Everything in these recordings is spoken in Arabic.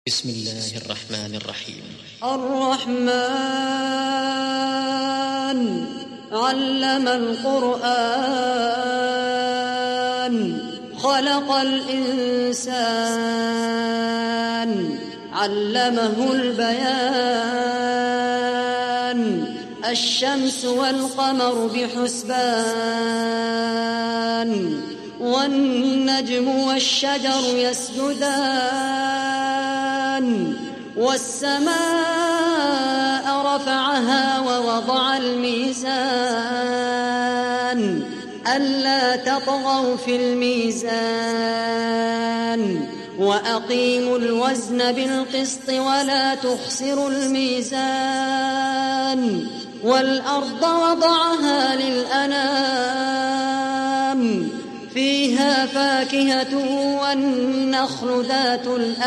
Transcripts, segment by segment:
بسم الله الرحمن الرحيم. الرحمن علم القرآن خلق الإنسان علمه البيان الشمس والقمر بحسبان والنجم والشجر يسجدان والسماء رفعها ووضع الميزان ألا تطغوا في الميزان وأقيموا الوزن بالقسط ولا تخسروا الميزان والأرض وضعها للأنام فيها فاكهة والنخل ذات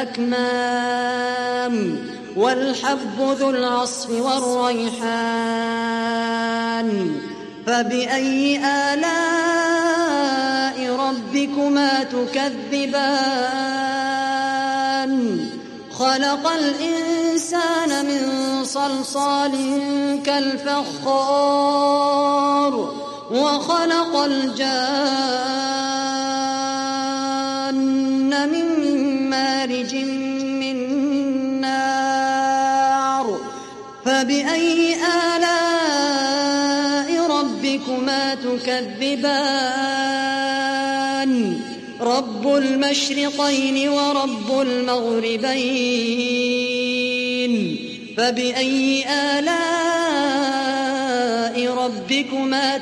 الأكمام والحب ذو العصف والريحان فبأي آلاء ربكما تكذبان خلق الإنسان من صلصال كالفخار وخلق الجان من مارج من نار فبأي آلاء ربكما تكذبان رب المشرقين ورب المغربين فبأي آلاء ربكما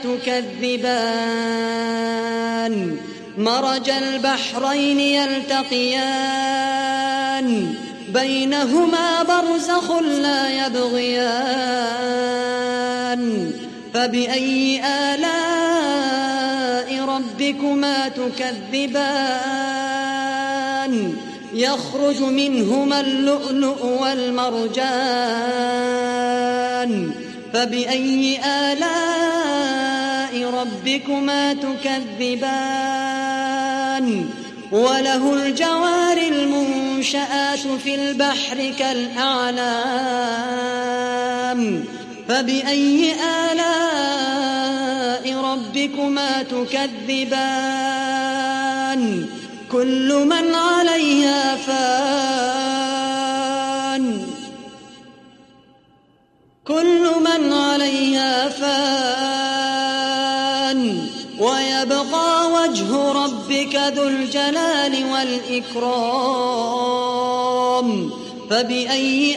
تكذبان مرج البحرين يلتقيان بينهما برزخ لا يبغيان فبأي آلاء ربكما تكذبان يخرج منهما اللؤلؤ والمرجان فبأي آلاء ربكما تكذبان وله الجوار المنشآت في البحر كالأعلام فبأي آلاء ربكما تكذبان كل من عليها فان ويبقى وجه ربك ذو الجلال والإكرام فبأي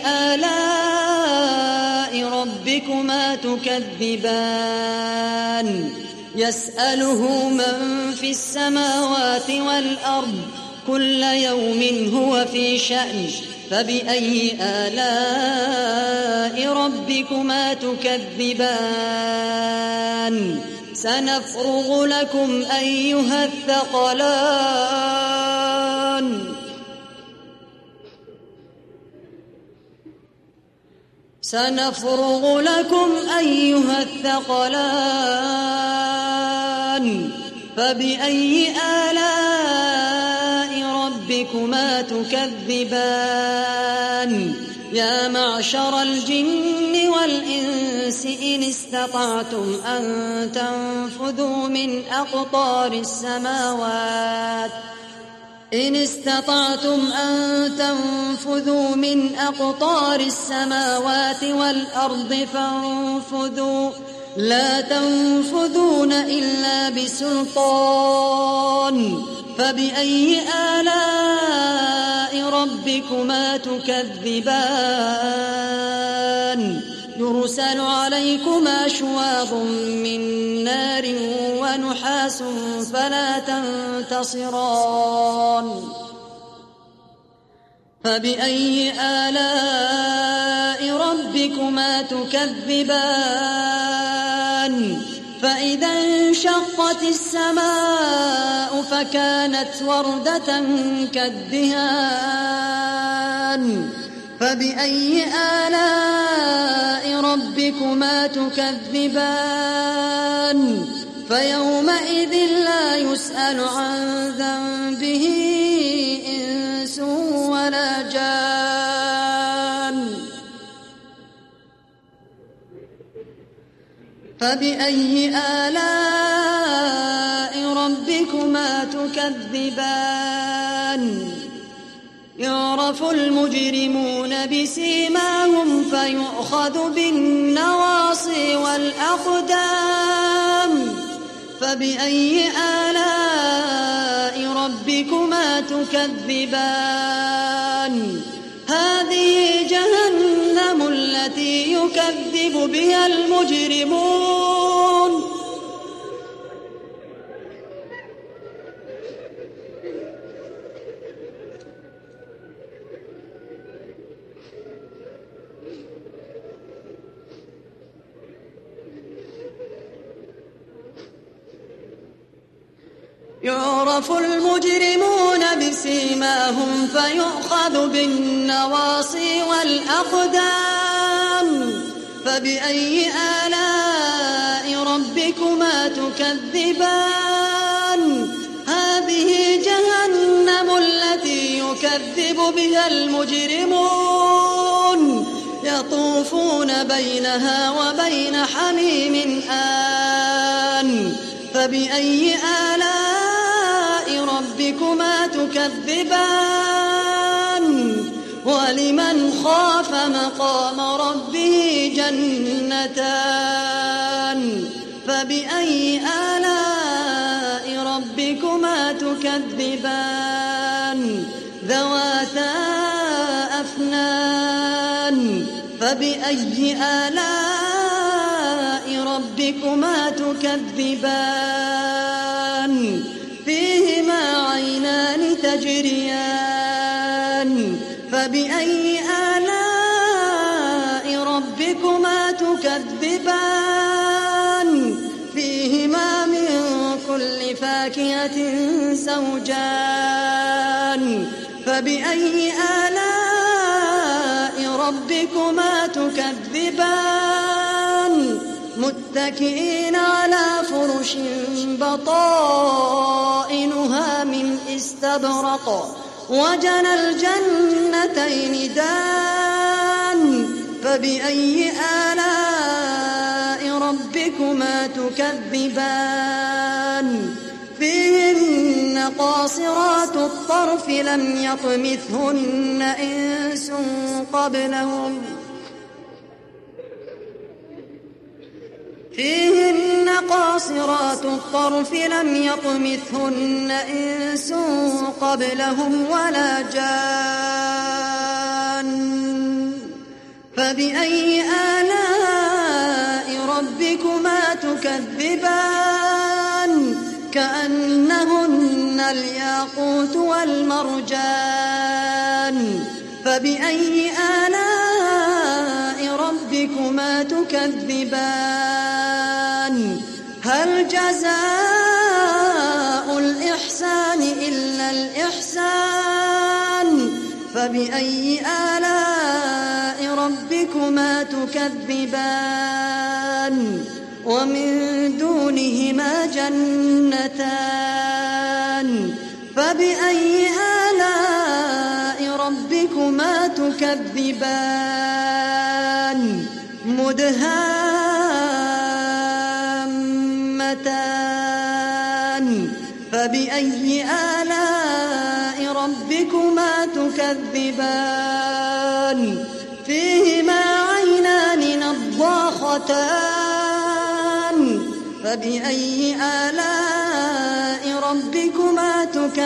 آلاء ربكما تكذبان يسأله من في السماوات والأرض كل يوم هو في شأن فبأي آلاء ربكما تكذبان سنفرغ لكم أيها الثقلان فبأي آلاء ربكما تكذبان يا معشر الجن والإنس إن استطعتم أن تنفذوا من أقطار السماوات والأرض فانفذوا لا تنفذون إلا بسلطان فبأي آلاء ربكما تكذبان يرسل عليكما شواظ من نار ونحاس فلا تنتصران فبأي آلاء ربكما تكذبان فإذا انشقت السماء فكانت وردة كالدهان فبأي آلاء ربكما تكذبان فيومئذ لا يسأل عن ذنبه إنس ولا جان فبأي آلاء ربكما تكذبان يعرف المجرمون بسيماهم فيؤخذ بالنواصي والأقدام فبأي آلاء ربكما تكذبان هذه جهنم التي يكذب بها المجرمون يعرف المجرمون بسيماهم فيؤخذ بالنواصي والأقدام فبأي آلاء ربكما تكذبان هذه جهنم التي يكذب بها المجرمون يطوفون بينها وبين حميم آن فبأي آلاء ربكما تكذبان ولمن خاف مقام ربه جنتان فبأي آلاء ربكما تكذبان ذواتا أفنان فبأي آلاء ربكما تكذبان فيهما عينان تجريان فبأي آلاء ربكما تكذبان فيهما من كل فاكهة زوجان فبأي آلاء ربكما تكذبان متكئين على فرش بطائنها من استبرق وجنى الجنتين دان فبأي آلاء ربكما تكذبان فيهن قاصرات الطرف لم يطمثهن إنس قبلهم فيهن قاصرات الطرف لم يطمثهن إنس قبلهم ولا جان فبأي آلاء ربكما تكذبان كأنهن الياقوت والمرجان فبأي آلاء ربكما تكذبان هل جزاء الإحسان إلا الإحسان فبأي آلاء ربكما تكذبان ومن دونهما جنتان فبأي آلاء ربكما تكذبان مدهامتان فبأي آلاء ربكما تكذبان فيهما عينان نضاختان فبأي آلاء ربكما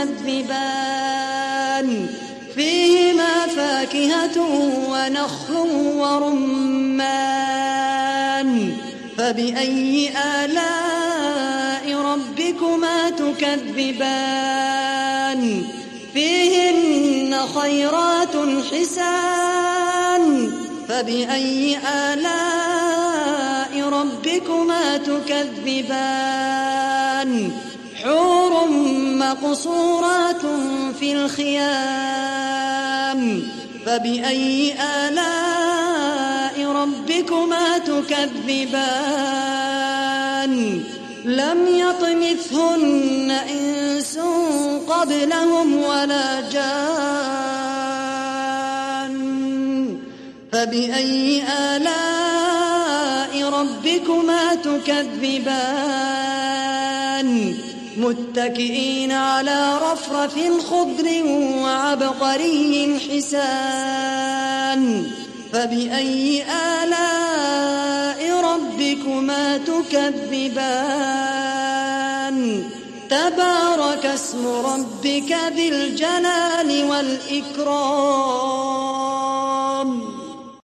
تكذبان فيهما فاكهة ونخل ورمان فبأي آلاء ربكما تكذبان فيهن خيرات حسان فبأي آلاء ربكما تكذبان حور مقصورات في الخيام فبأي آلاء ربكما تكذبان لم يطمثهن إنس قبلهم ولا جان فبأي آلاء ربكما تكذبان متكئين على رفرف خضر وعبقري حسان فبأي آلاء ربكما تكذبان تبارك اسم ربك ذي الجلال والإكرام